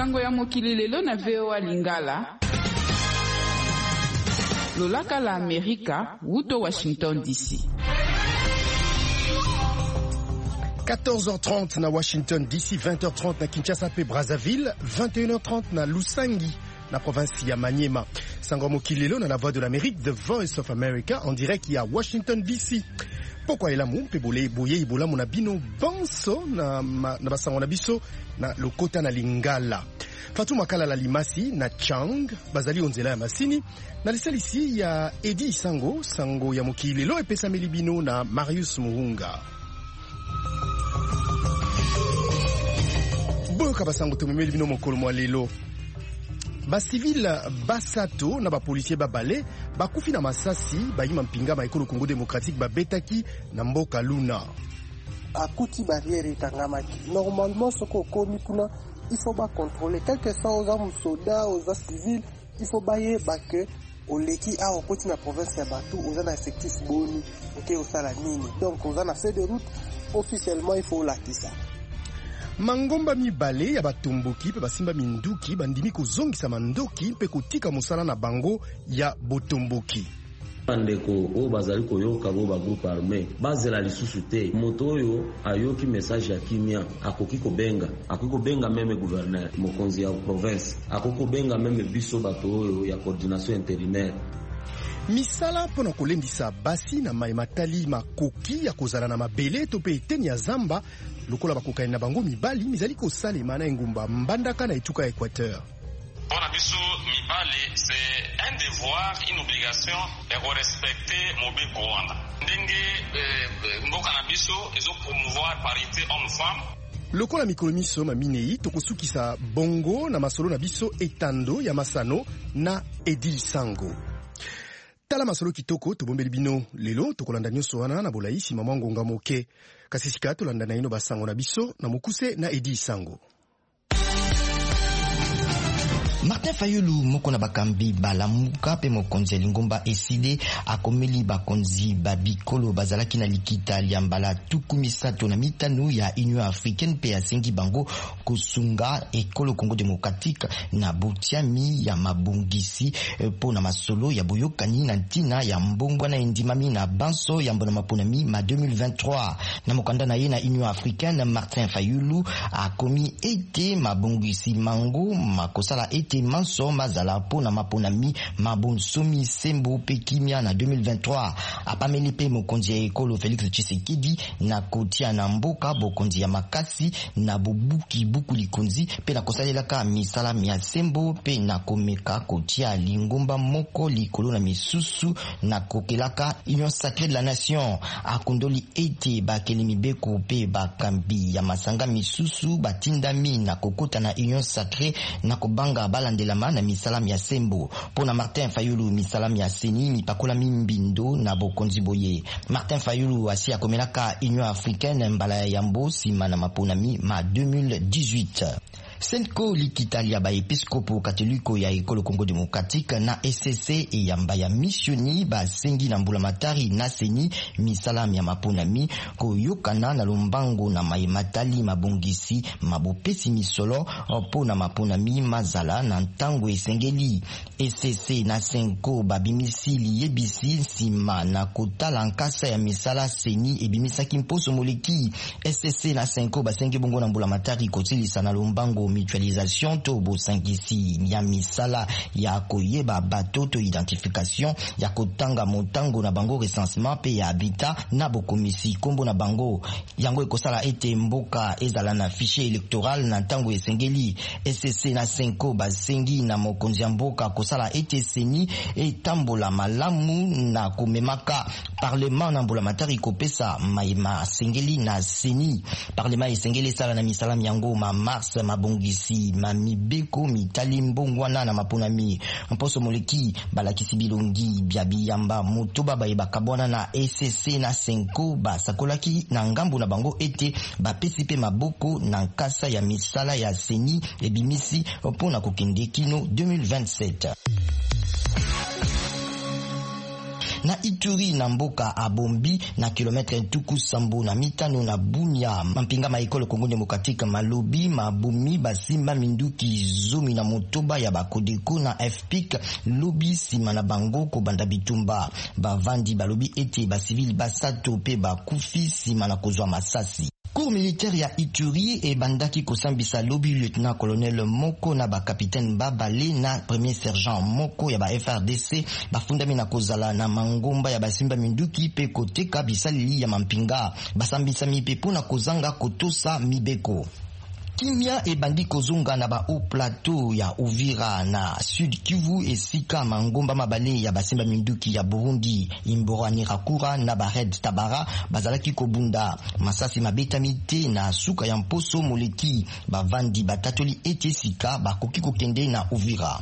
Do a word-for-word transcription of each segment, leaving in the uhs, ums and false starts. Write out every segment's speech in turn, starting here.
Sango ya mokili lelo na V O A Lingala. Lolaka la Amerika, wuto Washington D C. quatorze heures trente na Washington D C, vingt heures trente na Kinshasa pe Brazzaville, vingt et une heures trente na Lusangi, na province ya Maniema. Sango mokilelo na la voix de l'Amérique, The Voice of America, en direct ya Washington D C. Pourquoi elamu pe bole boye ibola mona bino banso na na basango na biso na lokota na Lingala. Fatou Makala la Limasi na Chang bazali onzela ya masini na lisalisi ya Edi Sango sango ya mokilelo epesa melibino na Marius Muhunga. Boyoka basango tumemeli bino mokolo mwa lelo. Ba civil basato na ba policier babale bakufi na masasi bayima mpinga ba ekolo Congo démocratique babetaki na mboka Luna. Akuti barrière etangamaki. Normalement soko komi kuna il faut pas contrôler quel que soit aux hommes soldats aux civils, il faut bailler ba que oleki a okoti na province ya Batu aux na effectif boni OK au sala nini. Donc aux na fait de route officiellement il faut lakisa. Mangomba mibale ya batomboki pe basimba minduki bandimi kozongisa mandoki pe kotika musala na bango ya botomboki. Bandeko o bazali koyoka bo ba groupe armé bazela lisusu te moto oyo ayoki message ya kimia akoki kobenga akoki kobenga meme gouverneur mokonzi ya province akoki kobenga meme biso bato oyo ya coordination intérimaire. Misala pona kolendisa basi na maimatali makoki ya kozala na mabele to pe eteni ya zamba lokola bakoka na bango mibali mizali kosalema na engumba mbandaka na etuka Équateur. Pona biso mibali c'est un devoir, une obligation de respecter mobeko wana. Ndenge mboka na biso ezo promouvoir parité homme-femme. Lokola mikolo miso maminei tokosukisa bongo na masolo na biso etando ya masano na Edi Sango. Tala masolo kitoko tobombeli bino lelo tokolanda nyonso wana na bolaisi mama ngonga moke kasi sika tolanda na ino basango na biso na mokuse na Edi Sango. Martin Fayulu moko na bakambi balamuka pe mokonzi lingomba eside akomeli bakonzi babikolo bazalaki na likita liambala tuku misato na mitano ya Union Africaine pe asengi bango kosunga ekolo Congo démocratique na botiami ya mabungisi po na masolo ya boyokani na ntina ya mbongwa na endimami na banso ya mbona maponami ma deux mille vingt-trois na mokanda na ye na Union Africaine. Martin Fayulu akomi ete mabungisi mango makosala ete manso mazala pona maponami mabonsomi sembo pe kimia na deux mille vingt-trois apameli pe mokonzi ya ekolo Félix Tshisekedi na kotia na mboka bokonzi ya makasi na bobuki buku likonzi pe na kosalelaka misala mia sembo pe na komeka kotia lingomba moko likolo na misusu na kokelaka Union Sacrée de la Nation akondoli ete bakeli mibeko pe bakambi ya masanga misusu batindami na kokota na Union Sacrée na kobanga balandelama na misalam ya sembo. Pona Martin Fayulu misalam ya seni mipakola mimbindo na bokonzi boye. Martin Fayulu asi akomelaka Union Africaine mbala ya yambo sima na maponami ma deux mille dix-huit. Senko likitalia ba episkopo katoliko ya ekolo Congo démocratique na S C C e yamba ya missioni ba sengi na mbula matari na seni misalam ya maponami ko yokana na lombango na maimatali mabongisi mabopesi misolo po na maponami mazala na ntango esengeli. S C C na Senko babimisili yebisi sima na kotala nkasa ya misala seni ebimisaki mposo moleki. S C C na Senko basengi bongo na mbula matari kotilisa na lombango mutualisation to bosangisi ya misala ya koyeba bato to identification ya kotanga motango na bango recensement pe ya habitat na bokomisi kombo na bango yango ekosala ete mboka ezala na fichier électoral na ntango esengeli. S C C na Senko basengi na mokonzi ya mboka kosala ete seni etambola malamu na komemaka parlement na mbula matari kopesa maima sengeli na seni. Parlement esengeli sala na misala yango ma mars mabongisi mamibeko mitali mbongwana na maponami mposo moleki balakisi bilongi bya biyamba motoba bayebaka bwana na S C C na Senko basakolaki na ngambo na bango ete bapesi pe maboko na nkasa ya misala ya seni ebimisi mpona kokende kino deux mille vingt-sept. Na Ituri na mboka Abombi na kilometre tuku sambo na mitano na Bunia mampinga maikolo Kongo Demokratika malobi mabumi basimba minduki zomi na motoba ya bakodeko na F P I C lobi sima na bango ko banda bitumba bavandi balobi ete ba civil basato pe bakufi sima na kozwa masasi. Cour militaire ya Ituri e bandaki kosambisa lobi lieutenant colonel Moko na ba capitaine Babale na premier sergent Moko ya ba F R D C bafundami na kozala na mangomba ya basimba minduki pe koteka bisalili ya mampinga basambisa mipepo na kozanga kotosa mibeko. Kimia e bandi kozunga na ba haut plateau ya Uvira na Sud Kivu esika mangomba mabale ya basimba minduki ya Burundi Imbora Nirakura na ba Red Tabara bazalaki kobunda masasi mabeta mite na suka ya mposo moleki bavandi batatoli ete sika bakoki kokende na Uvira.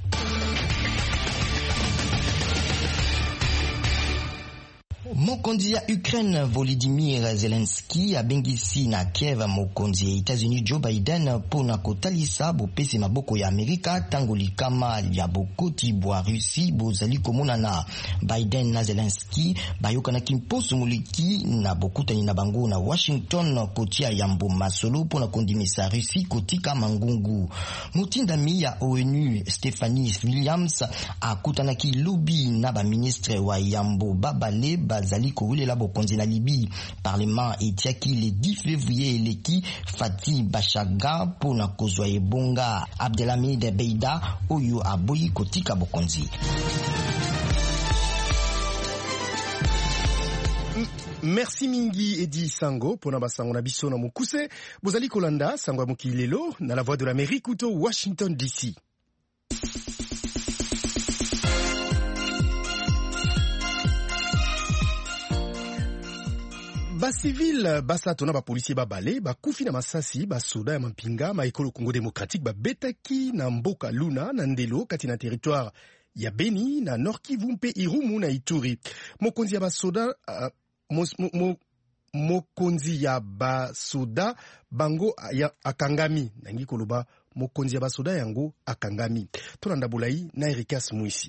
Mokonzi ya Ukraine Volodymyr Zelensky abengisi na Kiev mokonzi ya États-Unis Joe Biden pona kotalisa bopesi maboko ya Amerika tango likama ya bokoti bwa Russie bozali komonana. Biden na Zelensky bayokanaki mposo moleki na bokutani na bango na Washington kotia yambo masolo pona kondimisa Russie kotika mangungu. Mutindami ya O N U Stephanie Williams akutanaki lobi na ba ministre wa yambo babale bazali kowelela bokonzi na Libye. Parlement etiaki le dix février eleki Fatih Bashaga pona kozwa ebonga Abdelhamid Beida oyo aboyi kotika bokonzi. Merci mingi Edi Sango pona basango na biso na mokuse bozali kolanda sango ya mokili lelo na la voix de l'Amérique uto Washington D C. Ba civil basato na ba policier babale ba kufi na masasi ba soda ya mampinga ma ekolo Congo Démocratique ba betaki na mboka Luna na Ndelo kati na territoire ya Beni na Nord Kivu mpe Irumu na Ituri. Mokonzi ya ba soda uh, mo, mo, mokonzi ya ba soda bango ya akangami nangi koloba mokonzi ya ba soda yango akangami. Tolanda bulai na Erikas Muisi.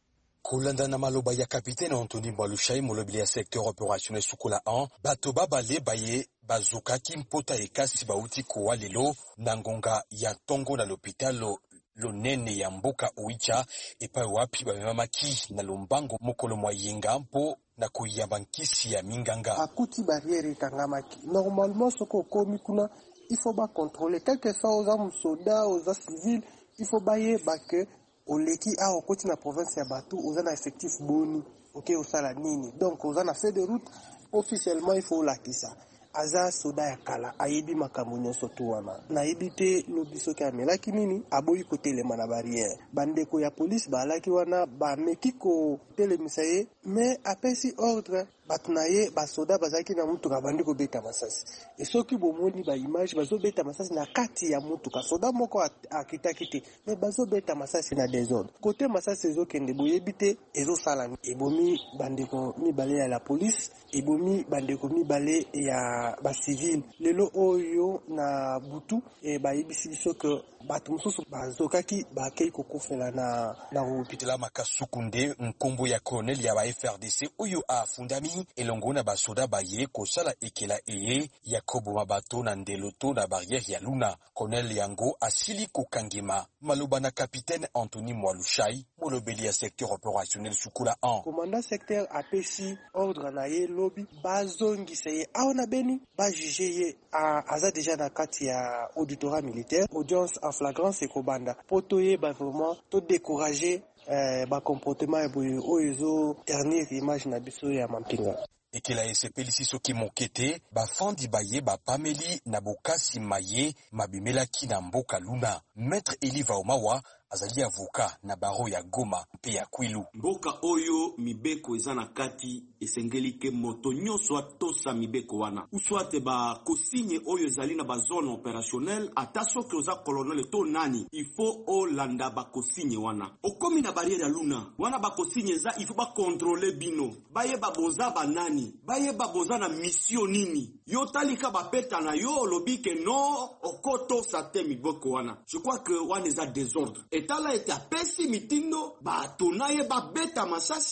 Kolanda na maloba ya kapitaine Anthony Mwalushai molobili ya secteur opérationnel Sukola un bato babale baye bazuka kimpota ekasi bauti kowa lelo na ngonga ya tongo na l'hôpital lonene ya mboka Oicha epa wapi bamemamaki na lombango mokolo mwayenga mpo na kuyamba nkisi ya minganga akuti barrière etangamaki. Normalement soko komi kuna il faut ba contrôler quel que soit aux hommes soldats aux civils il faut baye bake oleki a okoti na province ya Batu ozana effectif boni OK osala nini donc ozana fait de route officiellement il faut lakisa aza soda ya kala ayebi makambo nyonso to wana na yebite lobiso kamela kinini aboyi ko telema na barrière bandeko ya police balaki wana ba mekiko telemisa ye mais apesi ordre batnaye ba soda bazaki na mutuka bandiko beta masasi et soki bomoni ba image bazo beta masasi na kati ya mutuka soda moko akita kiti mais bazo beta masasi na désordre côté masasi ezo kende boyebite ezo sala ebomi bandeko mibale ya la police ebomi bandeko mibale ya ba civil lelo oyo na butu e ba yebisi biso que bato mususu bazokaki ba kei kokofela na na hôpital makasukunde nkombo ya colonel ya ba F R D C oyo afundami elongo na basoda baye kosala ekela eye Yakobo mabato na ndeloto na barrière ya Luna. Colonel yango asili kokangema maloba na capitaine Anthony Mwalushai molobeli ya secteur opérationnel Sukola un. Commandant secteur apesi ordre na ye lobi bazongisa ye aona beni ba juger ye a aza déjà na kati ya auditorat militaire audience en flagrance et kobanda poto ye ba vraiment to décourager eh, ba comportement ya boyo oyo ternir image na biso ya mampinga ekela esepelisi soki mokete bafandi baye bapameli na bokasi maye mabimelaki na mboka Luna. Maître Eliva Omawa azali avoka na baro ya Goma mpe ya Kwilu. Mboka oyo mibeko eza na kati esengeli ke moto nyonso atosa mibeko wana uswate ba kosigne oyo ezali na ba zone opérationnelle ata soki oza colonel to nani il faut olanda ba kosigne wana okomi na barrière ya Luna wana ba kosigne za il faut ba contrôler bino baye ba boza ba nani baye ba boza na mission nini yo talika ba peta na yo lobi ke no okoto sate mibeko wana. Je crois que wana eza désordre etala ete apesi mitindo bato naye babeta masasi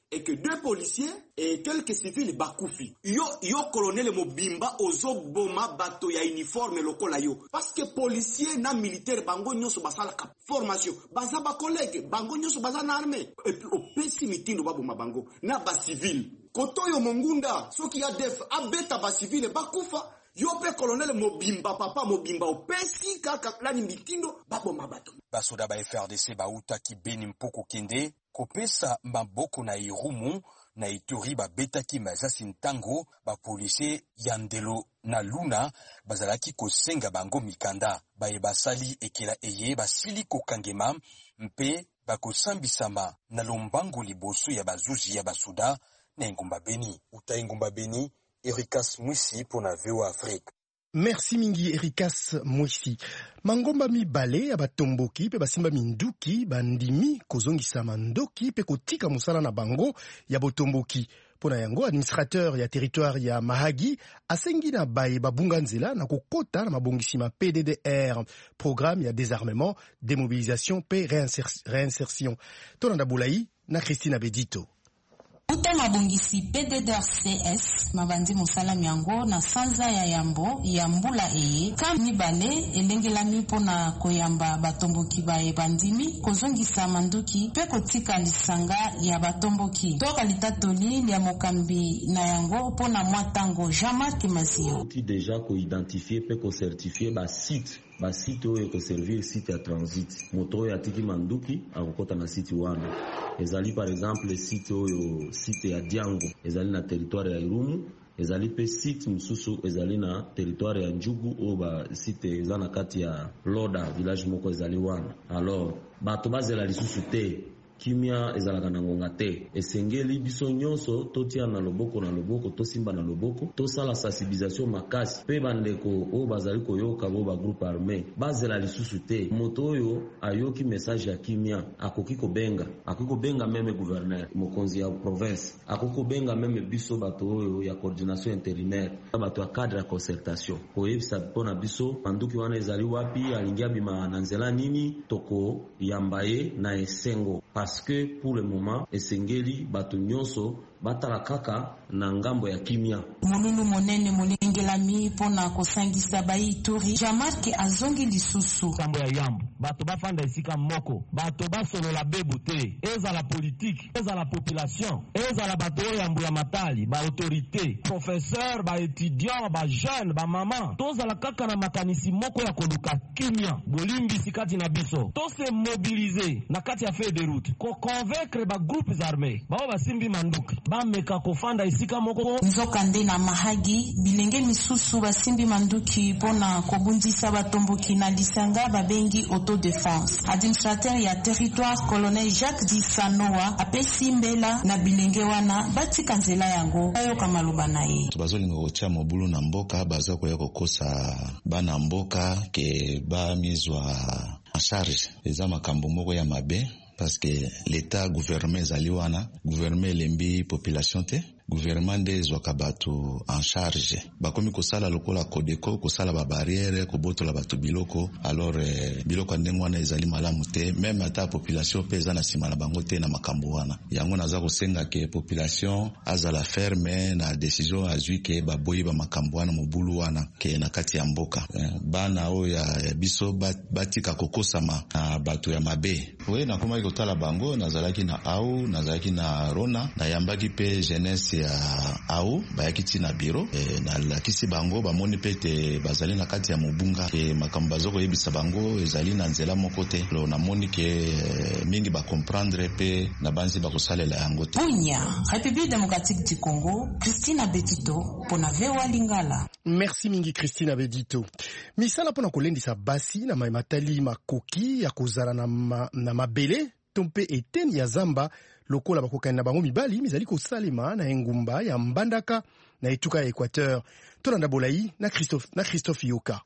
et que deux policiers et quelques civils bakufi. Yo yo colonel Mobimba ozo boma bato ya uniforme lokola yo. Parce que policier na militaire bango nyoso basala ka formation. Baza ba collègue bango nyoso baza na armée. Et puis au pesi mitindo baboma bango na ba civil. Kotoyo Mongunda soki ya def abeta ba civil bakufa. Yo pe colonel Mobimba papa Mobimba opesi kaka plani mitindo baboma bato. Basoda ba F R D C bauta ki Beni Mpoko Kende kopesa maboko na Irumu na Ituri babetaki Mazasi Ntango ba policier Yandelo na Luna bazalaki kosenga bango mikanda baye basali ekela eye basili kokangema mpe bakosambisama na lombango liboso ya bazuzi ya basoda na Ngumba Beni. Uta Ngumba Beni, Ericas Mwisi pour na V O Afrique. Merci mingi Ericas Mwisi. Mangomba mibale ya batomboki pe basimba minduki bandimi kozongisa mandoki pe kotika musala na bango ya botomboki. Pona yango administrateur ya territoire ya Mahagi asengi na baye babunga nzela na kokota na mabongisima P D D R, programme ya désarmement, démobilisation pe réinsertion. Tonanda Boulayi na Christina Bedito. Uta mabongisi P D D R C S mabandi musala miango na sanza ya yambo ya mbula eye kam mibale elengelami pona koyamba batomboki bae bandimi kozongisa manduki pe kotika lisanga ya batomboki toka litatoli ya mokambi na yango pona mwatango Jean-Marc Mazio ti deja ko identifier pe ko certifier ba site ba site oyo ko servir site ya transit moto ya tiki manduki akokota na site wana ezali par exemple le site oyo site ya Diango ezali na territoire ya Irumu ezali pe site mususu ezali na territoire ya Njugu o ba site ezana kati ya Loda village moko ezali wana. Alors bato bazela lisusu te kimia ezalaka na ngonga te esengeli biso nyonso totia na loboko na loboko tosimba na loboko tosala sensibilisation makasi pe bandeko o bazali koyoka bo ba groupe armé bazela lisusu te moto oyo ayoki message ya kimia akoki kobenga akoki kobenga meme gouverneur mokonzi ya province akoki kobenga meme biso bato oyo ya coordination intérimaire bato ya cadre ya concertation koyebisa pona biso manduki wana ezali wapi alingia bima na nzela nini toko yambaye na esengo. Parce que pour le moment, esengeli bato nyonso batala kaka na ngambo ya kimia. Mululu monene molengelami pona kosangisa bayi Ituri. Jean-Marc azongi lisusu. Kambo ya yambo. Bato bafanda esika moko. Bato basolo la bebute. Eza la politique. Eza la population. Eza la bato yambo ya matali. Ba autorité. Professeur, ba étudiant, ba jeune, ba maman. Toza la kaka na makanisi moko ya koluka kimia. Bolimbi sikati na biso. To se mobiliser na kati ya feuille de route. Ko convaincre ba groupes armés. Ba ba simbi manduki. Bameka kofanda isika moko nzokande na Mahagi bilenge misusu basimbi manduki pona kobundisa batomboki na lisanga babengi autodéfense. Administrateur ya territoire colonel Jacques Disanoa apesi mbela na bilenge wana batika nzela yango ayo kamaloba na ye bazolinga kotia mobulu na mboka baza koya kokosa bana mboka ke ba mizwa en charge eza makambo moko ya mabe. Parce que l'État gouvernement zaliwana, gouvernement lembi population te, gouvernement de zwakabatu en charge. Bakomi kosala lokola kodeko, kosala ba barrière, koboto la batu biloko, alors eh, biloko ndengwana ezali malamu te, même ata population peza na sima na bango te na makambo wana. Yango naza kosenga ke population azala ferme na décision azui ke baboyi ba makambo wana mobulu wana ke na kati ya mboka. Eh, bana o ya, ya biso bat, batika kokosama na batu ya mabe. We na kuma kotala bango nazalaki na au, nazalaki na Rona, na yambaki pe jeunesse ya au bayaki tina biro e, na lakisi bango bamoni pete bazali na kati ya mobunga ke makambo bazoko yebisa bango ezali na nzela moko te lo namoni ke e, mingi ba comprendre pe na banzi bakosalela yango te. Bunya, République démocratique du Congo, Christina Bedito pona V O A Lingala. Merci mingi Christina Bedito. Misala pona kolendisa basi na matali makoki ya kozala na, ma, na mabele tompe eteni ya zamba lokola bakokani na bango mibali mizali kosalema na engumba ya Mbandaka na etuka ya Équateur. Tolanda Bolayi na Christophe na Christophe Yoka.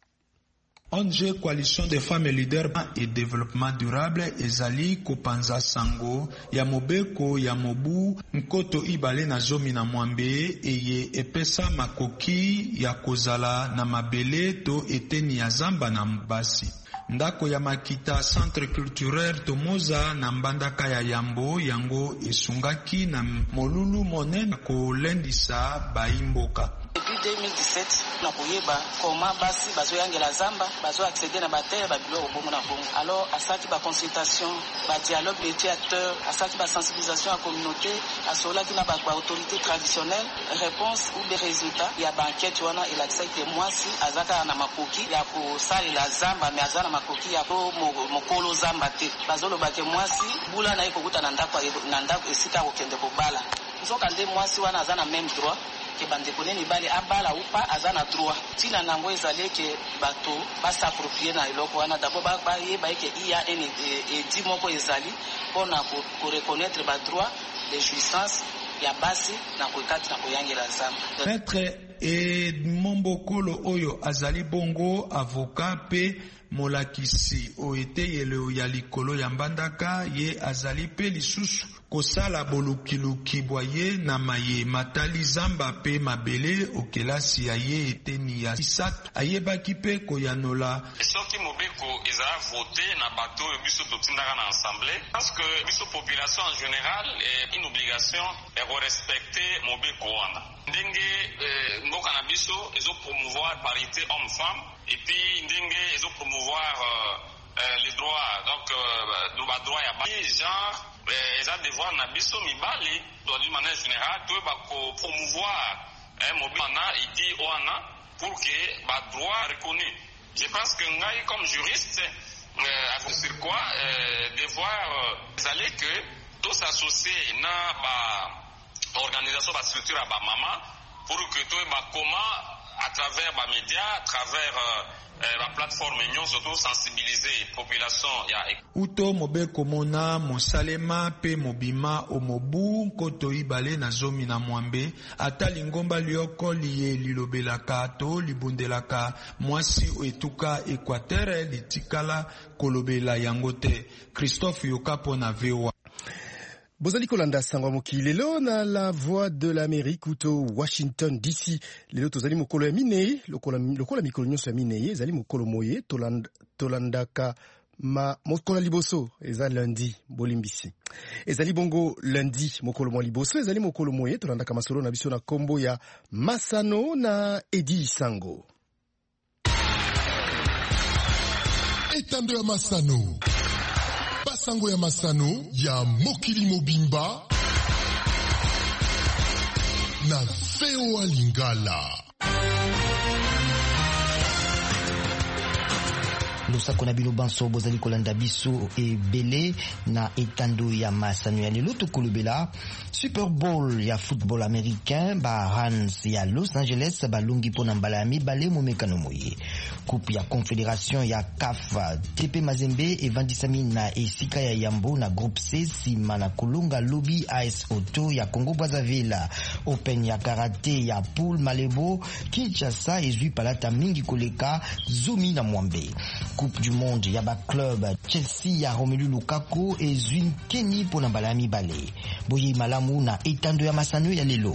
O N G Coalition des femmes leaders et développement durable ezali kopanza sango ya mobeko ya mobu nkoto ibale na zomi na mwambe eye epesa makoki ya kozala na mabele to eteni ya zamba na mbasi. ndako ya Makita centre culturel Tomoza na mbandaka ya Yambo yango esungaki na molulu monene kolendisa baimboka. Depuis deux mille dix-sept na koyeba koma basi bazoyangela zamba bazo accéder na baterre babilo obongo na bongo. Alors asaki ba consultation ba dialogue médiateur asaki ba sensibilisation à communauté asolaki na ba autorité traditionnelle réponse ou des résultats ya ba enquête wana elakisa ke mwasi azaka na makoki ya kosali la zamba mais azana makoki ya ko mokolo zamba te bazoloba ke mwasi bula na ikokuta na ndako na ndako esika kokende kobala nzoka nde mwasi wana azana même droit ke bandeko neni bali abala upa azana droit tina nango ezali ke bato basapproprier na eloko wana d'abord ba ba ye ba ke iya ene e di moko ezali pona ko reconnaître ba droit les jouissances ya basi na kokati na koyangela zamba. Maître Edmond Bokolo oyo azali bongo avocat pe molakisi o eteyelo ya likolo ya mbandaka ye azali pe lisusu kosala bolukiluki bwaye na maye matali zamba pe mabele okelasi ya ye eteni ya isat ayebaki pe koyanola soki mobeko ezala voté na bato biso totindaka na assemblée parce que biso population en général est une obligation et respecter mobeko wana ndenge mboka na biso ezo promouvoir parité homme-femme et puis ndenge ezo promouvoir euh, les droits donc euh, ba droit ya ba genre les a devoir na biso mibali d'une manière générale to ba ko promouvoir un mobana idi wana pour que ba droit reconnu. Je pense que ngai comme juriste euh, sur quoi euh, devoir euh, aller que tous s'associer na ba organisation ba structure ba mama pour que to ba comment à travers ba médias à travers euh, la plateforme nyon surtout sensibiliser population ya uto mobeko mona mosalema pe mobima omobu koto ibale na zomi na mwambe ata lingomba lioko liye lilobelaka to libundelaka mwasi etuka Equateur litikala kolobela yango te. Christophe Yokapo na V O A. Bozali kolanda sangwa mokilelo na la voix de l'Amérique uto Washington D C. Lelo tozali mokolo ya minei, lokola lokola mikolo nyonso ya minei, ezali mokolo moye tolanda tolandaka ma mokolo liboso eza lundi bolimbisi. Ezali bongo lundi mokolo mo liboso ezali mokolo moye tolandaka masolo na biso na kombo ya Masano na Edi Sango. Etando ya Masano. Basango ya Masano ya Mokili Mobimba na V O A Lingala. Lusako na bilo banso bozali kolanda biso e bele na etando ya Masano ya lelo tokolobela Super Bowl ya football américain ba Rams ya Los Angeles balungi pona mbala ya mibale momekano moye. Coupe ya Confédération ya C A F T P Mazembe evandisami na esika ya Yambo na groupe C sima na Kolonga Lobby A S Auto ya Congo Brazzaville. Open ya karate ya Pool Malebo Kinshasa ezui palata mingi koleka Zomi na Mwambe. Coupe du monde ya ba club Chelsea ya Romelu Lukaku ezui Kenny pona mbala ya mibale. Boye malamu na etando ya Masano ya lelo.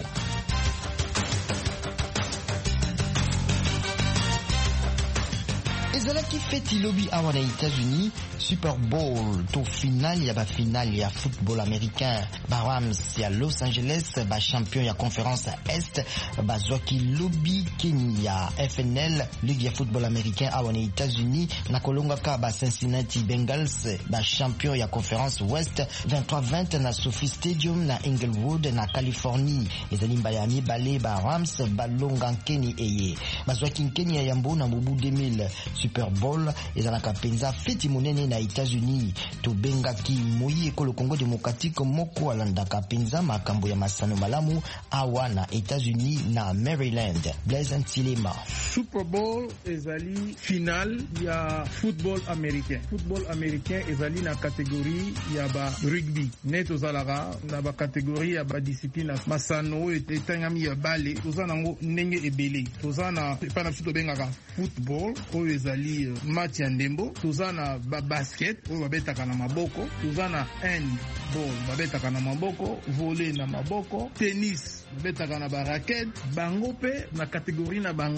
Ezalaki feti lobby awa na États-Unis Super Bowl to final ya ba final ya football américain ba Rams ya Los Angeles ba champion ya conférence Est ba zoki lobby Kenya F N L ligue ya football américain awa na États-Unis na kolonga ka ba Cincinnati Bengals ba champion ya conférence Ouest vingt-trois vingt na Sophie Stadium na Inglewood na Californie. Ezali mbaya mibale ba Rams ba longa Kenya eye ba zoki Kenya ya mbo na mobu deux mille. Super Bowl ezalaka penza feti monene na États-Unis to bengaki moyi ekolo Congo démocratique moko alandaka penza makambo ya Masano malamu awa na États-Unis na Maryland. Blaise Ntilema. Super Bowl ezali final ya football américain. Football américain ezali na catégorie ya ba rugby. Neto zalaka na ba catégorie ya ba discipline Masano etangami ya bale tozana ngo ndenge ebele. Tozana pana futo bengaka football oyo ezali match ya ndembo, tozana ba basket oyo babetaka na maboko, tozana handball babetaka na maboko, volley na maboko, tennis babetaka na ba raquette. Bango pe na catégorie na bango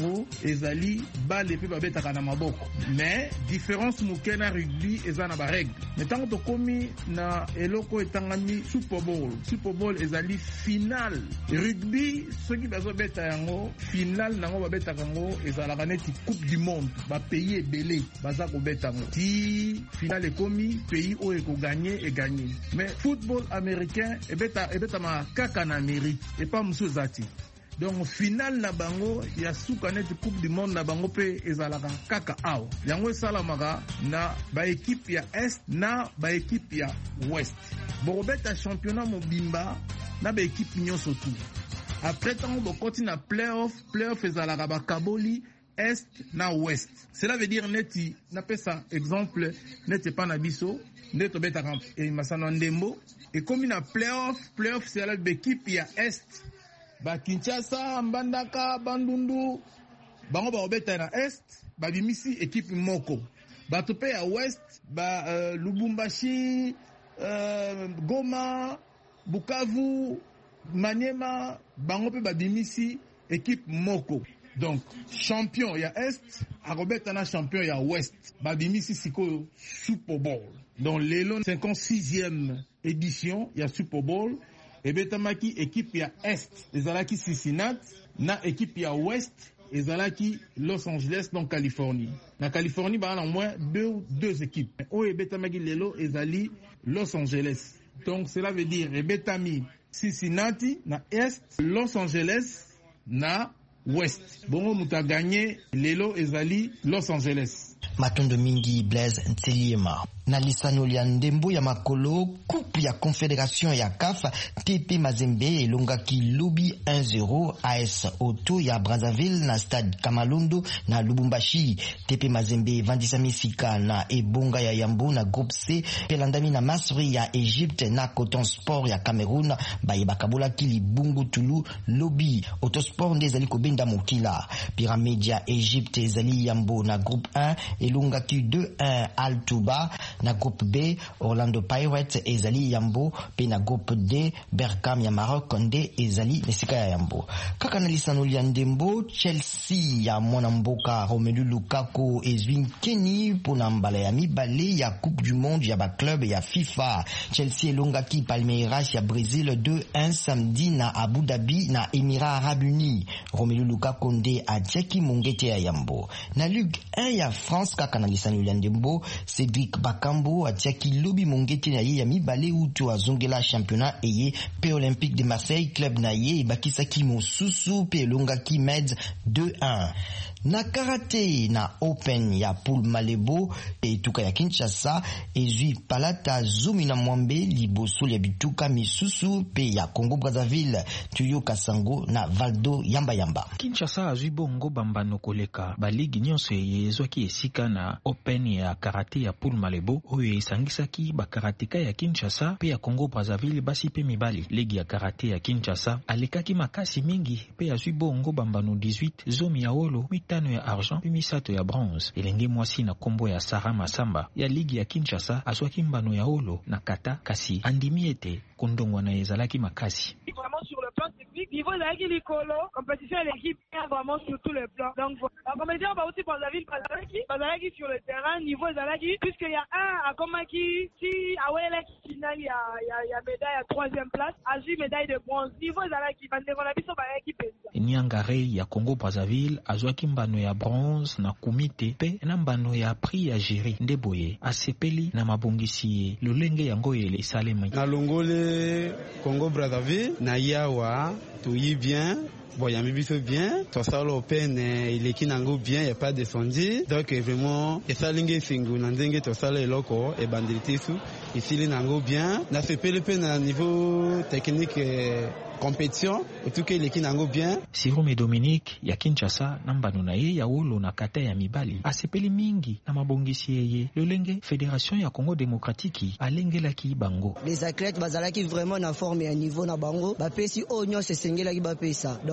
ezali bale pe babetaka na maboko. Mais différence moke na rugby eza na ba règle. Metango to komi na eloko etangami Super Bowl. Super Bowl ezali final. Rugby soki bazo beta yango final nango babetaka yango ezalaka neti Coupe du Monde. Ba pays ebele baza ko beta yango. Ti final ekomi pays o eko gagner et gagner. Mais football américain ebeta ebeta ma kaka na Amérique et pas musu zati. Donc final na bango ya suka net Coupe du Monde na bango pe ezalaka kaka awa. Yango esalamaka na ba équipe ya Est na ba équipe ya Ouest. Borobeta championnat mobimba na ba équipe nyonso tout. Après tant bo continue na playoff, playoff ezalaka ba kaboli Est na Ouest. Cela veut dire neti na pesa exemple neti pa na biso neto beta camp et masana ndembo et comme na playoff, playoff c'est la équipe ya Est. Ba Kinshasa, Mbandaka, Bandundu, bango ba obeta na Est, ba bimisi équipe moko. Ba topé à Ouest, ba euh, Lubumbashi, euh, Goma, Bukavu, Maniema, bango pe ba bimisi équipe moko. Donc champion ya Est, a obeta na champion ya Ouest, ba bimisi siko Super Bowl. Donc l'élo cinquante-sixième édition ya Super Bowl. Et betamaki équipe ya Est, ezalaki Cincinnati, na équipe ya Ouest, ezalaki Los Angeles dans Californie. Na Californie ba na moins deux deux équipes. O e betamaki lelo ezali Los Angeles. Donc cela veut dire e betami Cincinnati na Est, Los Angeles na Ouest. Bongo muta gagné lelo ezali Los Angeles. Matondo mingi Blaise Nteliema. Na lisano ya ndembo ya makolo coupe ya confédération ya C A F T P Mazembe elongaki Lobi un zéro A S Auto ya Brazzaville na stade Kamalondo na Lubumbashi. T P Mazembe vandisa misika na Ebonga ya Yambo na groupe C pelandami na Masri ya Egypte na Coton Sport ya Cameroun baye bakabola kili bungu tulu Lobi Autosport ndezali kobenda mokila. Pyramide ya Egypte ezali Yambo na groupe un elongaki deux un Al Touba. Na groupe B, Orlando Pirates ezali Yambo, pe na groupe D, Berkane ya Maroc nde ezali nesika ya Yambo. Kaka na lisano ya ndembo, Chelsea ya mwanamboka Romelu Lukaku ezwi nkeni pona mbala ya mibale ya Coupe du Monde ya ba club ya FIFA. Chelsea elongaki Palmeiras ya Brésil deux un samedi na Abu Dhabi na Émirats Arabes Unis. Romelu Lukaku nde atiaki mongete ya Yambo. Na Ligue un ya France kaka na lisano ya ndembo, Cédric Baka Kambo atiaki Lobi mongete na ye ya mibale utu azongela championnat eye pe Olympique de Marseille club na ye bakisaki mosusu pe elongaki Meds deux un. Na karate na Open ya Poul Malebo pe etuka ya Kinshasa ezwi Palata Zumi na Mwambe liboso ya bituka misusu pe ya Congo Brazzaville Tuyo Kasango na Valdo Yamba Yamba. Kinshasa azwi bongo bambano koleka ba ligue nyonso ezwaki esika na Open ya karate ya Poul Malebo oyo esangisaki ba karateka ya Kinshasa pe ya Congo Brazzaville basi pe mibali. Ligue ya karate ya Kinshasa alekaki makasi mingi pe azwi bongo bambano dix-huit zomi ya olo mitano ya argent pe misato ya bronze. Elenge mwasi na kombo ya Sarah Masamba ya ligue ya Kinshasa azwaki mbano ya olo na kata kasi andimi ete kondongwa na ezalaki makasi. Vraiment sur le plan technique, niveau de la Likolo, compétition et l'équipe est vraiment sur tous les plans. Donc, la compétition va aussi pour la ville Bazalaki, Bazalaki sur le terrain, niveau Zalaki, puisqu'il y a un à Komaki, si Awele qui finale, il y a, il y a, il y a médaille à troisième place, Agi médaille de bronze, niveau Zalaki, Bandegona Biso Bazalaki Pesa. Niangare ya Congo Brazzaville, azwaki mbano ya bronze na kumite, pe na mbano ya prix ya Jiri, ndeboye, asepeli na mabongisi lolenge yango ele salema. Na longole Congo Brazzaville, na yawa, tuyi bien, bon, y'a mis bien, tout ça l'open, il est qui n'ango bien, y a pas descendu, donc vraiment, et ça lingue singu, n'andenge tout ça le loco, et banditisu, ici il n'ango bien, na ce P L P na niveau technique, compétition, en tout cas il est qui n'ango bien. Sirome Dominique, ya Kinshasa, nambano na ye ya wolo na kata ya mibali, asepeli mingi, na mabongisi ye, lolenge, Fédération ya Congo Démocratique, alengelaki bango. Les athlètes bazalaki vraiment na forme et à niveau na bango, ba pesi onyo se sengela ki ba pesa. Donc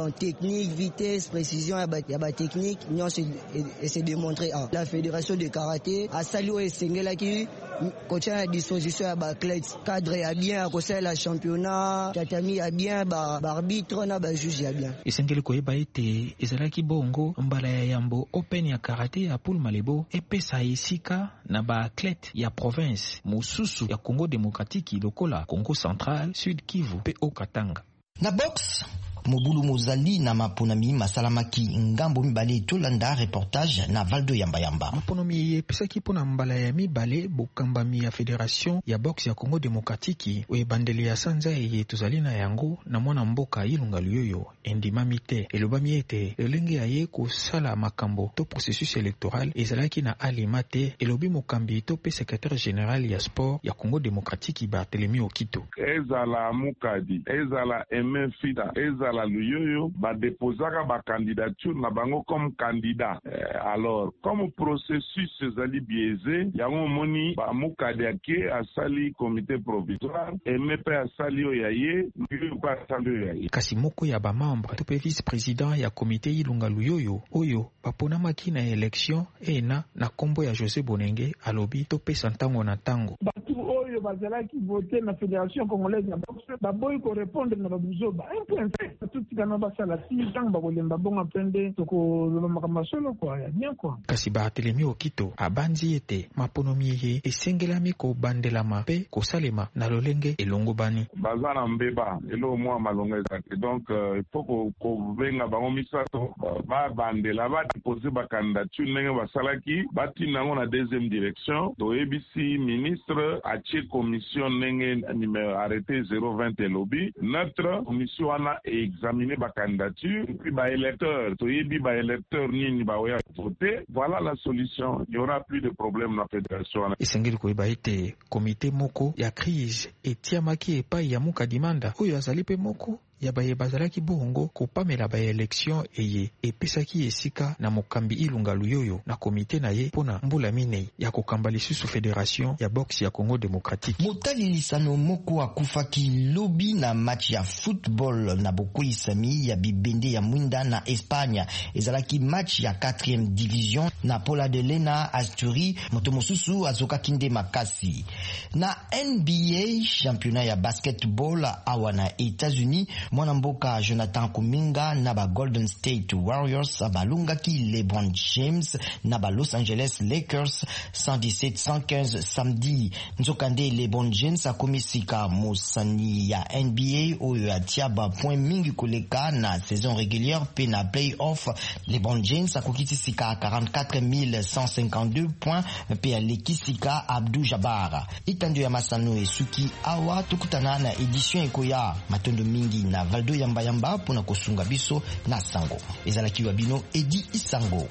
donc technique, vitesse, précision, il y a des techniques, nous c'est démontré à la fédération de karaté, à Salio et Sengela qui coach à disposition à athlètes, cadre à bien, à la championnat, tatami à bien, arbitre na ba juge à bien. Et Sengela koyeba ete ezalaki bongo mbala ya yambo open ya karaté ya Paul Malebo epesa esika na ba athlète ya province mosusu ya Congo démocratique lokola Congo central, Sud Kivu pe Okatanga. Na box Mobulu Mozali na Maponami masalamaki ngambo mibale tolanda reportage na Valdo Yamba Yamba. Maponami pesaki pona mbala ya mibale bokambami ya Fédération ya boxe ya Congo démocratique we bandeli ya sanza ye tozali na yango na mwana mboka Ilunga Luyoyo endimami te elobami ete lelenge ya ye kosala makambo to processus électoral ezalaki na alimate elobi mokambi to pe secrétaire général ya sport ya Congo démocratique Barthélemy Okito. Ezala mukadi ezala emefita ezala la Luyoyo ba déposaka ba candidature na bango comme candidat. Euh, alors comme processus ezali biaisé yango moni ba mukadi ake asali comité provisoire et mepe asali oyaye Luyoyo pa asali oyaye. Kasi moko ya ba membre to pe vice président ya comité Ilunga Luyoyo oyo bapona maki na élection ena na kombo ya José Bonenge alobi to pe santango na tango. Batu oyo bazalaki voter na fédération congolaise ya boxe ba boy ko répondre na babuzo ba un point cinq tout kana basala si tant ba kolemba bonga pende toko lomaka masolo kwa ya bien kwa. Kasi Barthélemy Okito abanzi ete maponomi ye esengelami ko bandelama pe ko salema na lolenge elongo bani. Bazana mbeba elo mwa malongeza donc il faut ko ko venga bango misato ba bandela ba déposer ba candidature ndenge basalaki batina ngo na deuxième direction to A B C ministre atie commission ndenge numéro arrêté zéro vingt lobby notre commission ana examiner ba candidature puis ba électeur to yebi ba électeur nini ba oya voter voilà la solution il y aura plus de problème na fédération. Esengeli koyeba ete comité moko ya crise etiamaki epai ya mukadimanda oyo azali pe moko ya baye bazalaki bongo kopamela ba election eye epesaki esika na mokambi Ilunga Luyoyo na komite na ye pona mbula minei ya kokamba lisusu fédération ya boxe ya Congo démocratique. Motali lisano moko akufaki lobi na match ya football na Bokoi Sami ya bibende ya mwinda na Espagne ezalaki match ya quatrième division na Pola de Lena Asturi moto mosusu azoka kinde makasi. Na N B A championnat ya basketball awa na États-Unis mwana mboka Jonathan Kuminga na ba Golden State Warriors balungaki LeBron James na ba Los Angeles Lakers cent dix-sept à cent quinze samedi. Nzokande LeBron James akomisika mosani ya N B A oyo atiaba point mingi koleka na saison régulière pe na play-off. LeBron James akokitisika quarante-quatre mille cent cinquante-deux points pe alekisika Abdou Jabbar. Itando ya masano esuki awa tukutana na édition ekoya matondo mingi na Valdo Yamba Yamba pona kosunga biso na sango ezalaki wa bino Edi Isango.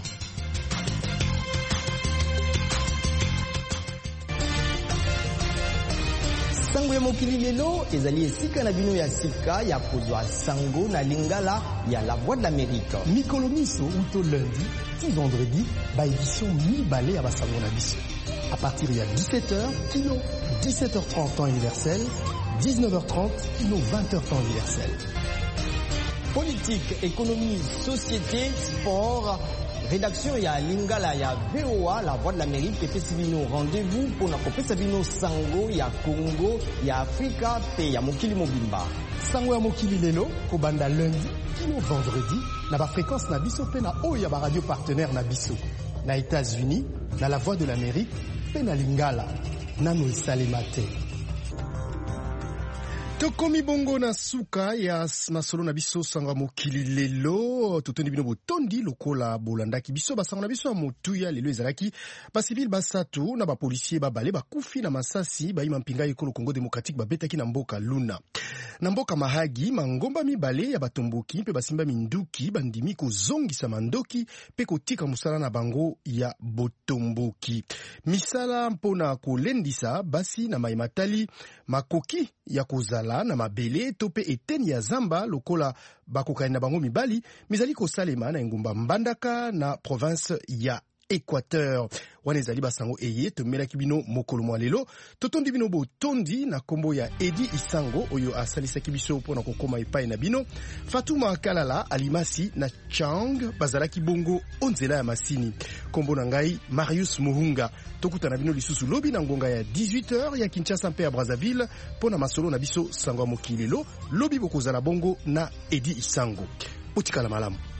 Sango ya mokili lelo ezali esika na bino ya sika ya kozwa sango na lingala ya La Voix de l'Amérique. Mikolo miso uto lundi ti vendredi ba édition mibale ya basango na biso à partir ya dix-sept heures kilo dix-sept heures trente temps universel, dix-neuf heures trente kilo vingt heures temps universel. Politique, économie, société, sport, rédaction ya lingala ya V O A La Voix de l'Amérique epesi bino rendez-vous pona kopesa bino sango ya Congo ya Afrika pe ya mokili mobimba. Sango ya mokili lelo kobanda lundi kino vendredi na ba fréquence na biso pe na oyo ya ba radio partenaire na biso na États-Unis na La Voix de l'Amérique pe na lingala nano esalema te. Tokomi bongo na suka ya masolo na biso sanga mokili lelo totondi bino botondi lokola bolandaki biso basanga na biso ya motuya lelo ezalaki basivile basatu na bapolisier babale bakufi na masasi bayima mpinga ekolo Congo démocratique babetaki na mboka Luna na mboka Mahagi mangomba mibale ya batomboki mpe basimba minduki bandimi kozongisa mandoki pe kotika musala na bango ya botomboki misala mpona kolendisa basi na maimatali makoki ya kozala na mabele to pe eteni ya zamba lokola bakokani na bango mibali mizali kosalema na engumba Mbandaka na province ya Équateur. Wana ezali basango eye tomelaki bino mokolo mwa lelo totondi bino botondi na kombo ya Edi Isango oyo asalisaki biso mpona kokoma epai na bino. Fatuma Kalala Alimasi na Chang bazalaki bongo onzela ya masini. Kombo na ngai Marius Muhunga. Tokutana bino lisusu lobi na ngonga ya dix-huit heures ya Kinshasa mpe ya Brazzaville mpona masolo na biso sango ya mokili lelo lobi bokozala bongo na Edi Isango. Utikala malamu.